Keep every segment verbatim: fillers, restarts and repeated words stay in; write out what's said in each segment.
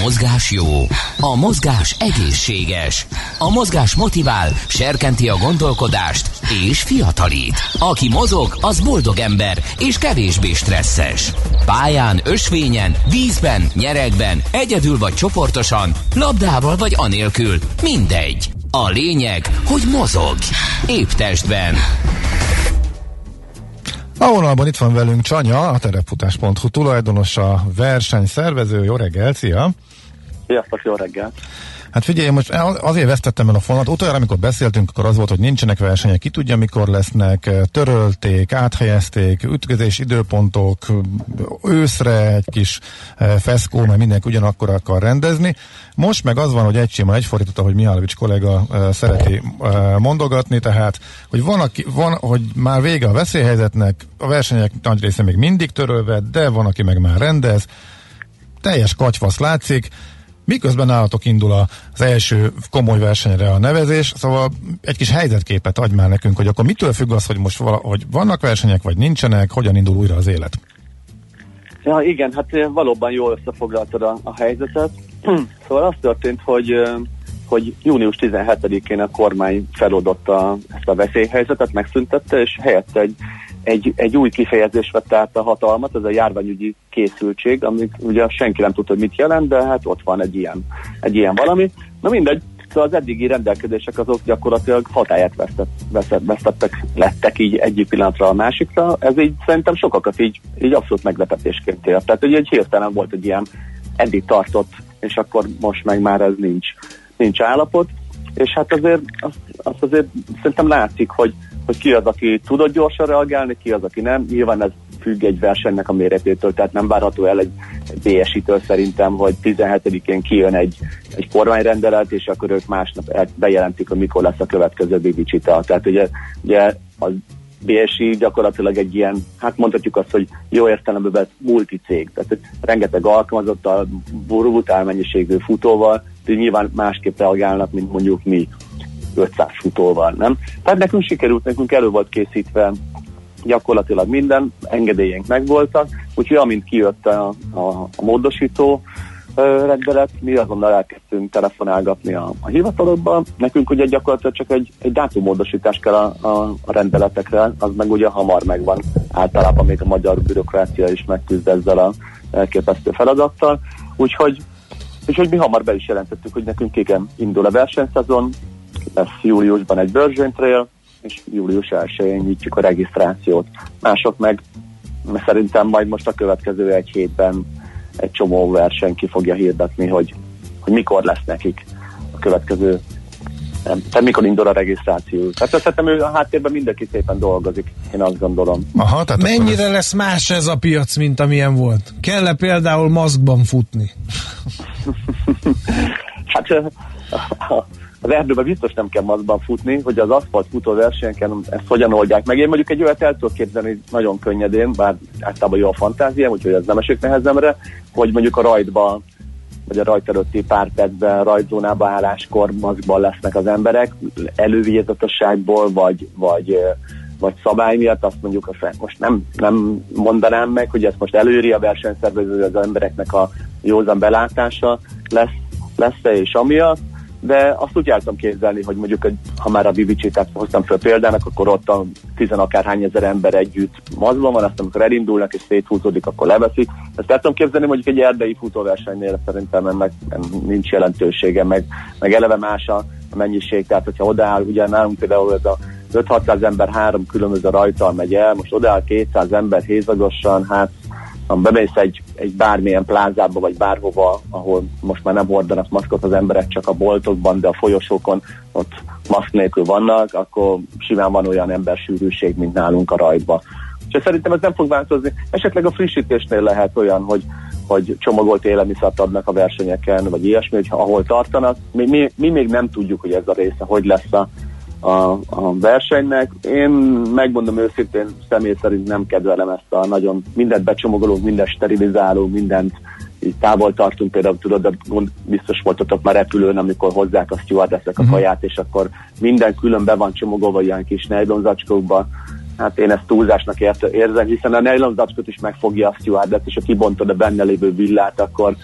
mozgás jó, a mozgás egészséges, a mozgás motivál, serkenti a gondolkodást és fiatalít. Aki mozog, az boldog ember és kevésbé stresszes. Pályán, ösvényen, vízben, nyeregben, egyedül vagy csoportosan, labdával vagy anélkül, mindegy. A lényeg, hogy mozog. Épp testben. A vonalban itt van velünk Csanya, a terepfutás pont hu tulajdonosa, versenyszervező. Jó reggel, szia! Sziasztok, jó reggel! Hát figyelj, most azért vesztettem el a fonalat. Utoljára, amikor beszéltünk, akkor az volt, hogy nincsenek versenyek, ki tudja, mikor lesznek, törölték, áthelyezték, ütközés időpontok, őszre egy kis feszkó, mert mindenki ugyanakkor akar rendezni. Most meg az van, hogy egy sima egyfordított, ahogy Mihálovics kollega szereti mondogatni, tehát, hogy van, aki, van, hogy már vége a veszélyhelyzetnek, a versenyek nagy része még mindig törölve, de van, aki meg már rendez. Teljes katyvasz látszik. Miközben nálatok indul az első komoly versenyre a nevezés, szóval egy kis helyzetképet adj már nekünk, hogy akkor mitől függ az, hogy most vala, hogy vannak versenyek, vagy nincsenek, hogyan indul újra az élet? Ja, igen, hát valóban jól összefoglaltad a, a helyzetet. Szóval az történt, hogy, hogy június tizenhetedikén a kormány feloldotta ezt a veszélyhelyzetet, megszüntette, és helyette egy Egy, egy új kifejezés vette át a hatalmat, ez a járványügyi készültség, amit ugye senki nem tudta, hogy mit jelent, de hát ott van egy ilyen, egy ilyen valami. Na mindegy, szóval az eddigi rendelkezések azok gyakorlatilag hatályát vesztett, vesztett, vesztettek, lettek így egyik pillanatra a másikra. Ez így szerintem sokakat így, így abszolút meglepetésként ért. Tehát ugye egy hirtelen volt egy ilyen eddig tartott, és akkor most meg már ez nincs, nincs állapot. És hát azért azt, azt azért szerintem látszik, hogy hogy ki az, aki tudott gyorsan reagálni, ki az, aki nem. Nyilván ez függ egy versenynek a méretétől, tehát nem várható el egy, egy bé es i-től szerintem, hogy tizenhetedikén kijön egy, egy kormányrendelet, és akkor ők másnap bejelentik, hogy mikor lesz a következő bé bé cé-ta. Tehát ugye, ugye a bé es i gyakorlatilag egy ilyen, hát mondhatjuk azt, hogy jó értelemben vett multicég, tehát rengeteg alkalmazottal, brutál mennyiségű futóval, de nyilván másképp reagálnak, mint mondjuk mi ötszáz futóval, nem? Tehát nekünk sikerült, nekünk elő volt készítve gyakorlatilag minden, engedélyeink megvoltak, úgyhogy amint kijött a, a, a módosító uh, rendelet, mi azonnal elkezdtünk telefonálgatni a, a hivatalokba. Nekünk ugye gyakorlatilag csak egy, egy dátummódosítás kell a, a, a rendeletekre, az meg ugye hamar megvan. Általában még a magyar bürokrácia is megküzd ezzel a elképesztő feladattal. Úgyhogy, úgyhogy mi hamar be is jelentettük, hogy nekünk igen, indul a versenyszezon, lesz júliusban egy Virgin Trail, és július elsején nyitjuk a regisztrációt. Mások meg szerintem majd most a következő egy hétben egy csomó verseny ki fogja hirdetni, hogy, hogy mikor lesz nekik a következő, nem, tehát mikor indul a regisztráció. Tehát szerintem ő a háttérben mindenki szépen dolgozik, én azt gondolom. Aha, tehát mennyire ez... lesz más ez a piac, mint amilyen volt? Kell-e például maszkban futni? Hát az erdőben biztos nem kell maszkban futni, hogy az aszfalt futó versenyeken ezt hogyan oldják meg. Én mondjuk egy olyat el tudok képzelni nagyon könnyedén, bár általában jó a fantáziám, úgyhogy ez nem esik nehezemre, hogy mondjuk a rajtban, vagy a rajt előtti pár percben, rajtzónába álláskor maszkban lesznek az emberek, elővigyázatosságból, vagy, vagy, vagy szabály miatt, azt mondjuk, most nem, nem mondanám meg, hogy ezt most előri a versenyszervező, az embereknek a józan belátása lesz, lesz-e és amiatt, de azt úgy el tudom képzelni, hogy mondjuk, ha már a bé bé cé-t hoztam fel példának, akkor ott a tizenakárhány ezer ember együtt maszkban van, aztán amikor elindulnak és széthúzódik, akkor leveszik. Ezt el tudom képzelni, mondjuk egy erdei futóversenynél szerintem ennek nincs jelentősége, meg, meg eleve más a mennyiség, tehát hogyha odaáll, ugye nálunk például ez a öt-hatszáz ember három különböző rajttal megy el, most odaáll kétszáz ember hézagosan, hát ha bemész egy, egy bármilyen plázába, vagy bárhova, ahol most már nem hordanak maszkot az emberek, csak a boltokban, de a folyosókon ott maszk nélkül vannak, akkor simán van olyan embersűrűség, mint nálunk a rajtba. És szerintem ez nem fog változni. Esetleg a frissítésnél lehet olyan, hogy, hogy csomagolt élelmiszert adnak a versenyeken, vagy ilyesmi, hogy ahol tartanak. Mi, mi, mi még nem tudjuk, hogy ez a része hogy lesz a A, a versenynek. Én megmondom őszintén, személy szerint nem kedvelem ezt a nagyon mindent becsomagolunk, mindent sterilizálunk, mindent így távol tartunk, például tudod, de biztos voltatok már repülőn, amikor hozzák a stewardessek a kaját, és akkor minden külön be van csomagolva ilyen kis nylon zacskókba. Hát én ezt túlzásnak érzem, hiszen a nylon zacskót is megfogja a stewardess, és ha kibontod a benne lévő villát, akkor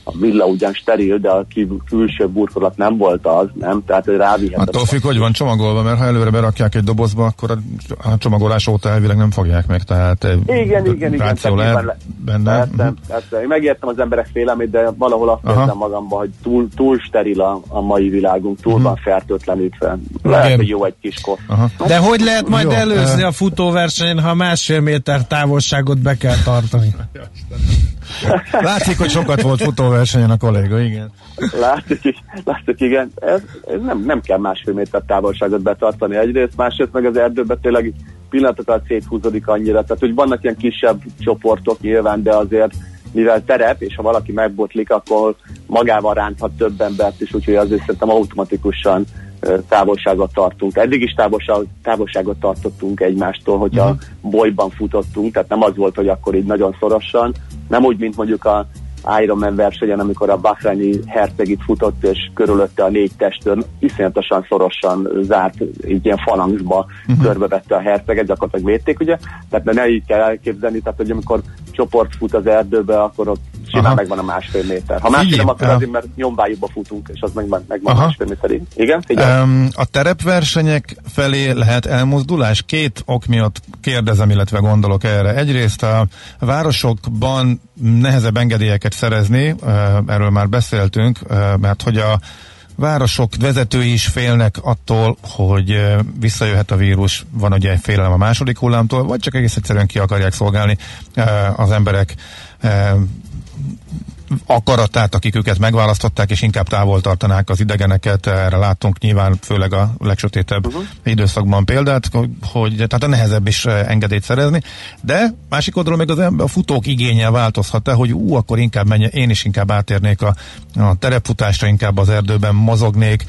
a villa ugyan steril, de a kívül, külső burkolat nem volt az, nem? Tehát, hogy rávihet. Attól függ, hogy van csomagolva, mert ha előre berakják egy dobozba, akkor a, a csomagolás óta elvileg nem fogják meg, tehát igen, igen, igen. lehet le, benne. Persze, persze. Én megértem az emberek félelmét, de valahol azt Aha. érzem magamban, hogy túl, túl steril a, a mai világunk, túl uh-huh. van fertőtlenítve. Igen. Lehet, hogy jó egy kis kosz. De hogy lehet majd jó, előzni uh... a futóversenyen, ha másfél méter távolságot be kell tartani? Látszik, hogy sokat volt futóversenyen a kolléga, igen. Látszik, látszik igen. Ez, ez nem, nem kell másfél méter távolságot betartani egyrészt, másrészt meg az erdőben tényleg pillanatokat széthúzódik annyira. Tehát, hogy vannak ilyen kisebb csoportok nyilván, de azért mivel terep, és ha valaki megbotlik, akkor magával ránthat több embert is, úgyhogy azért szerintem automatikusan távolságot tartunk. Eddig is távolság, távolságot tartottunk egymástól, hogyha uh-huh. bolyban futottunk, tehát nem az volt, hogy akkor így nagyon szorosan, nem úgy, mint mondjuk a Ironman versenyen, amikor a Bahreini herceg itt futott, és körülötte a négy testőr iszonyatosan szorosan zárt, így ilyen falangzba uh-huh. körbevette a herceget, gyakorlatilag védték, ugye? Tehát ne így kell elképzelni, tehát hogy amikor csoport fut az erdőbe, akkor ott simán Aha. megvan a másfél méter. Ha másfél nem, akkor azért, mert nyomvájúba futunk, és az megvan, megvan másfél méterig. Igen? Um, a terepversenyek felé lehet elmozdulás? Két ok miatt kérdezem, illetve gondolok erre. Egyrészt a városokban nehezebb engedélyeket szerezni, erről már beszéltünk, mert hogy a városok vezetői is félnek attól, hogy visszajöhet a vírus, van ugye egy félelem a második hullámtól, vagy csak egész egyszerűen ki akarják szolgálni az emberek akaratát, akik őket megválasztották, és inkább távol tartanák az idegeneket. Erre látunk nyilván főleg a legsötétebb uh-huh. időszakban példát, hogy tehát a nehezebb is engedélyt szerezni, de másik oldalon meg az ember, a futók igénye változhat-e, hogy ú, akkor inkább menj, én is inkább átérnék a, a terepfutásra, inkább az erdőben mozognék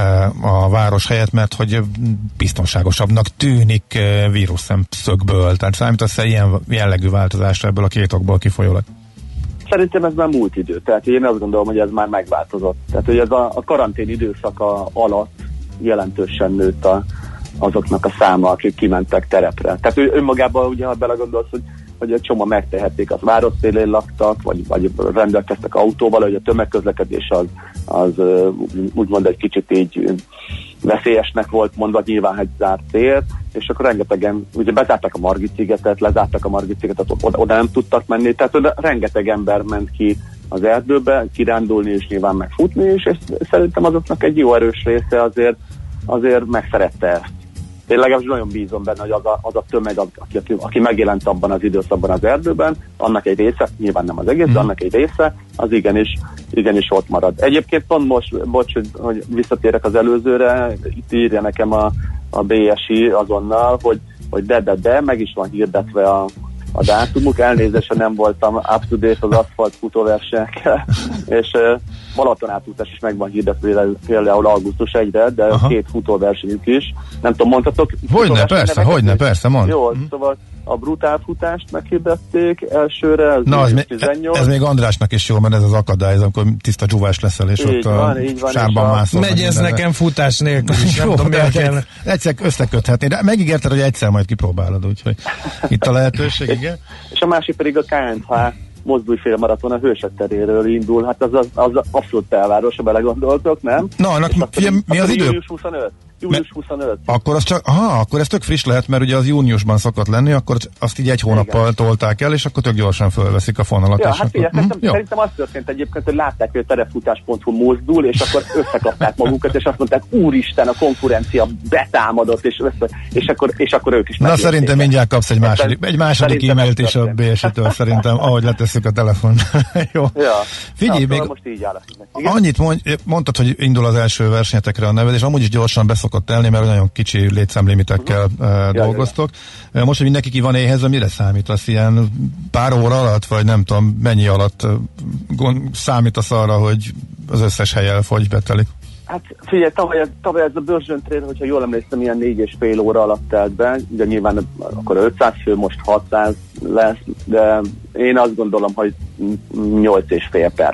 a város helyett, mert hogy biztonságosabbnak tűnik vírus szemszögből. Tehát számítasz-e ilyen jellegű változásra ebből a két okból kifolyólag? Szerintem ez már múlt idő, tehát én azt gondolom, hogy ez már megváltozott. Tehát, hogy ez a, a karantén időszaka alatt jelentősen nőtt a, azoknak a száma, akik kimentek terepre. Tehát ő, önmagában, ugye, ha belegondolsz, hogy, hogy egy csomó megtehették, az város szélén laktak, vagy, vagy rendelkeztek autóval, hogy a tömegközlekedés az, az úgymond egy kicsit így veszélyesnek volt mondva, nyilván egy zárt tér, és akkor rengetegen, ugye bezártak a Margit-szigetet, lezártak a Margit-szigetet, oda, oda nem tudtak menni, tehát oda rengeteg ember ment ki az erdőbe, kirándulni és nyilván megfutni, és ez, szerintem azoknak egy jó erős része azért, azért megszerette ezt. Én legalábbis nagyon bízom benne, hogy az a, az a tömeg, aki, aki, aki megjelent abban az időszakban az erdőben, annak egy része, nyilván nem az egész, mm. de annak egy része, az igenis, igenis ott marad. Egyébként pont most, bocs, hogy visszatérek az előzőre, itt írja nekem a, a bé es i azonnal, hogy, hogy de, de, de, meg is van hirdetve a, a dátumuk, elnézést, nem voltam up to date az aszfalt futóversenyekkel, és uh, Balaton átutás is meg van hirdetve például augusztus elsejére, de Aha. két futóversenyük is. Nem tudom, mondhatok? Hogyne, persze, hogyne, persze, mond. Jó, mm. szóval a brutál futást meghirdették elsőre, ez, Na, ez, ez még Andrásnak is jó, mert ez az akadály, ez amikor tiszta dzsúvás leszel, és így ott van, a van, sárban mászol. Megy ez nekem futás nélkül is, nem tudom, miért kell. Egyszer összeköthetni, de megígérted, hogy egyszer majd kipróbálod, úgyhogy itt a lehetőség, igen. És a másik pedig a ká en há mozdulj-félmaraton a Hősök teréről indul, hát az, az, az abszolút belváros, ha belegondoltok, nem? Na, annak figyelj, mi az idő? július huszonöt. július huszonöt. Akkor az csak, aha, akkor ez tök friss lehet, mert ugye az júniusban szokott lenni, akkor azt így egy hónappal Igen. tolták el, és akkor tök gyorsan fölveszik a fonalat. Ja, hát figyelj, akkor... szerintem, hm, szerintem az történt egyébként, hogy látták, hogy a terepfutás pont hu mozdul, és akkor összekapták magukat, és azt mondták, úristen, a konkurencia betámadott, és, össze, és, akkor, és akkor ők is Na szerintem mindjárt kapsz egy második, egy második e-mailt is a bé es i-től szerintem, ahogy letesszük a telefon. Jó. Ja. Figyelj, Na, még most így áll. annyit mondj, mondtad, hogy indul az első versenyetekre a neved, és amúgy is gyorsan beszokott telni, mert nagyon kicsi létszámlimitekkel uh-huh. uh, dolgoztok. Ja, most, hogy mindenki ki van éhezve, mire számítasz? Ilyen pár óra alatt, vagy nem tudom, mennyi alatt uh, gond, számítasz arra, hogy az összes hely elfogy, betelik? Hát figyelj, tavaly, tavaly ez a Börzsön Trail, hogyha jól emlékszem, ilyen négy és fél óra alatt telt be, de nyilván akkor ötszáz fő, most hatszáz lesz, de én azt gondolom, hogy nyolc és fél perc.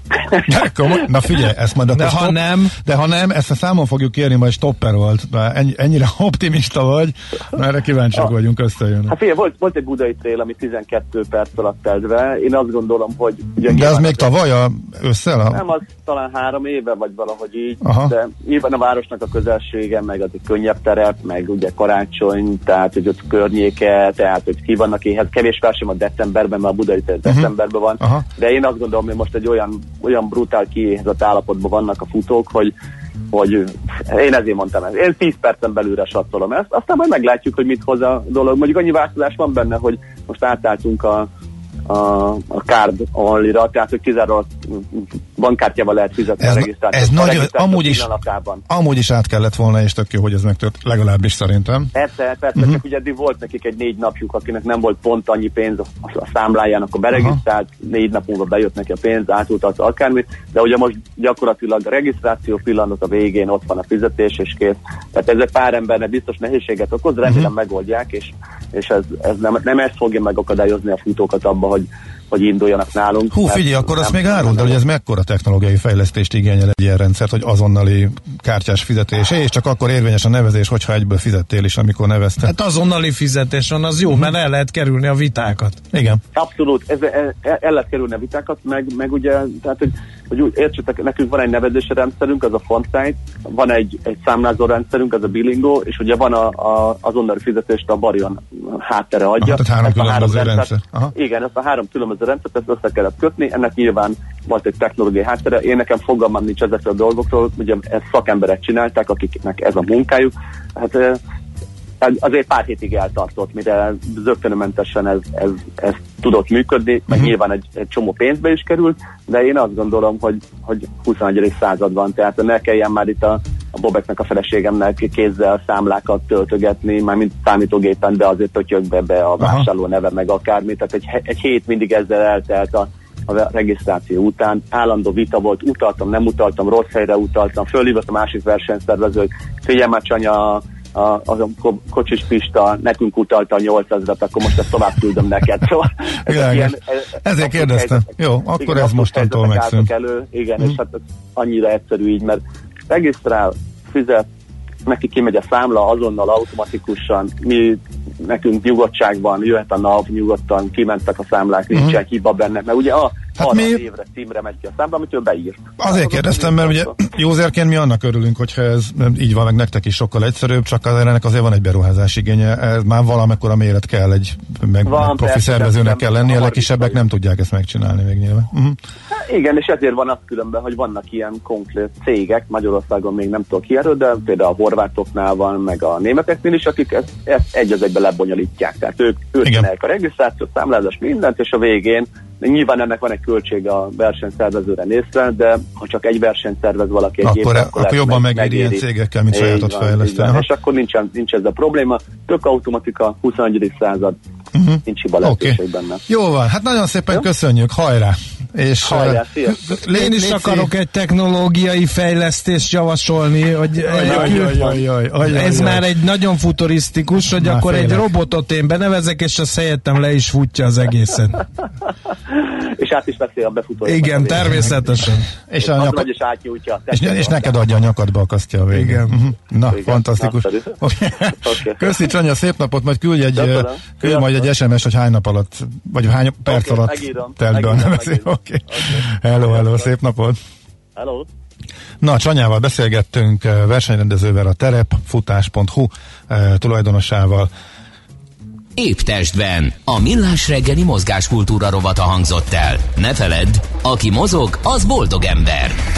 Na figyelj, ezt majd de ha stop, nem... De ha nem, ezt a számon fogjuk kérni, majd stopper volt. Ennyi, ennyire optimista vagy, erre kíváncsiak ah. vagyunk, összejönni. Hát figyelj, volt, volt egy budai trail, ami tizenkét perc alatt telt be. Én azt gondolom, hogy... Ugye de az még tavaly a ősszel? A... Nem, az talán három éve, vagy valahogy így. Aha. De nyilván a városnak a közelsége, meg az egy könnyebb terep, meg ugye karácsony, tehát hogy ott környéke, tehát hogy ki vannak éhez. Kevés verseny van decemberben, mert a budai trail uh-huh. decemberben van. Aha. De én azt gondolom, hogy most egy olyan, olyan brutál kiéhezett állapotban vannak a futók, hogy, hogy én ezért mondtam ezt. Én tíz percen belülre sattolom ezt, aztán majd meglátjuk, hogy mit hoz a dolog. Mondjuk annyi változás van benne, hogy most átálltunk a a, a card only-ra, tehát hogy kizárólag bankkártyával lehet fizetni ez a regisztrációt. Ez nagyon, amúgy is, amúgy is át kellett volna, és tök jó, hogy ez megtört, legalábbis szerintem. Persze, persze, uh-huh. csak ugye eddig volt nekik egy négy napjuk, akinek nem volt pont annyi pénz a, a számláján, akkor beregisztrált, uh-huh. négy nap múlva bejött neki a pénz, átutalt akármit, de ugye most gyakorlatilag a regisztráció pillanat a végén ott van a fizetés, és kész. Tehát ez egy pár embernek biztos nehézséget okoz, remélem uh-huh. megoldják, és, és ez, ez nem, nem ezt fogja megakadályozni a futókat abba, hogy, hogy induljanak nálunk. Hú, figyelj, akkor azt még áruld, hogy ez mekkora technológiai fejlesztést igényel egy ilyen rendszert, hogy azonnali kártyás fizetés, és csak akkor érvényes a nevezés, hogyha egyből fizettél is, amikor nevezte. Hát azonnali fizetés van, az jó, uh-huh. mert el lehet kerülni a vitákat. Igen. Abszolút, ez, el, el lehet kerülni a vitákat, meg, meg ugye, tehát, hogy, hogy úgy értsétek, nekünk van egy nevezési rendszerünk, az a Fontsite, van egy, egy számlázó rendszerünk, az a Bilingo, és ugye van a, a azonnali fizetést a Barion háttere adja. Aha, tehát három különböző rendszer. Aha. Igen, ezt a három különböző rendszert, ezt össze kellett kötni, ennek nyilván volt egy technológiai háttere. Én nekem fogalmam nincs ezekről a dolgokról, ugye ezt szakemberek csinálták, akiknek ez a munkájuk. Hát azért pár hétig eltartott, mire zökkenőmentesen ez, ez, ez tudott működni, meg uh-huh. nyilván egy, egy csomó pénzbe is került, de én azt gondolom, hogy, hogy huszonegyedik század van, tehát ne kelljen már itt a, a Bobeknek, a feleségemnek kézzel számlákat töltögetni, mármint számítógépen, de azért tötyökbe be a vásárló neve, meg akármi, tehát egy, egy hét mindig ezzel eltelt a a regisztráció után, állandó vita volt, utaltam, nem utaltam, rossz helyre utaltam, fölhívott a másik versenyszervezők, figyelj már Csanya, a, a, a kocsis Pista nekünk utalta a nyolcezret, akkor most ezt tovább küldöm neked. Szóval ezek ilyen, ezért kérdeztem. Jó, akkor igen, ez mostantól megszűnt. Elő, igen, hmm. és hát ez annyira egyszerű így, mert regisztrál, fizet, neki kimegy a számla azonnal automatikusan, mi nekünk nyugodtságban, jöhet a NAV, nyugodtan kimentek a számlák, nincsen uh-huh. hiba benne, mert ugye a hát mi... évre címre megy ki a számla, amit ő beírt. Azért hát, kérdeztem, mert ugye józerként mi annak örülünk, hogyha ez így van, meg nektek is sokkal egyszerűbb, csak azért ennek azért van egy beruházás igénye, ez már valamekkora méret kell, egy meg, van, meg profi persze, szervezőnek kell lenni, a legkisebbek nem tudják ezt megcsinálni még nyilván. Uh-huh. Hát igen, és ezért van az különben, hogy vannak ilyen konkrét cégek, Magyarországon még nem tudok ki erről, de például a horvátoknál van, meg a németeknél is, akik ezt, ezt egy az egybe lebonyolítják. Tehát ők, ők csinálják a regisztrációt, számlázás, mindent, és a végén nyilván ennek van egy költség a versenyszervezőre nézve, de ha csak egy versenyt szervez valaki egy akkor, évben, akkor, akkor jobban meg, megéri ilyen cégekkel, mint sajátot fejleszteni. És akkor nincs, nincs ez a probléma. Tök automatika, huszonegyedik század, uh-huh. nincs hiba lehetőség okay. benne. Jó van, hát nagyon szépen ja? köszönjük, hajrá! És hajrá, uh, én is akarok egy technológiai fejlesztést javasolni, hogy ajaj, ajaj, ajaj, ajaj, ez ajaj. már egy nagyon futurisztikus, hogy már akkor félek. Egy robotot én benevezek, és azt helyettem le is futja az egészet. És át is veszi a befutó. Igen, természetesen. És, a nyakad... és, átnyújtja, és, és neked adja a nyakadba, akasztja a végén. Igen. Uh-huh. Na, igen, fantasztikus. Okay. Köszi, Csanya, szép napot, majd küldj egy, küldj majd egy es em es, hogy hány nap alatt, vagy hány perc okay, alatt telt be a nevezés. Oké. Okay. Hello, hello, szép napot. Hello. Na, Csanyával beszélgettünk, versenyrendezővel, a terepfutás pont hu tulajdonosával. Épp testben. A Millás reggeli mozgáskultúra rovata hangzott el. Ne feledd, aki mozog, az boldog ember.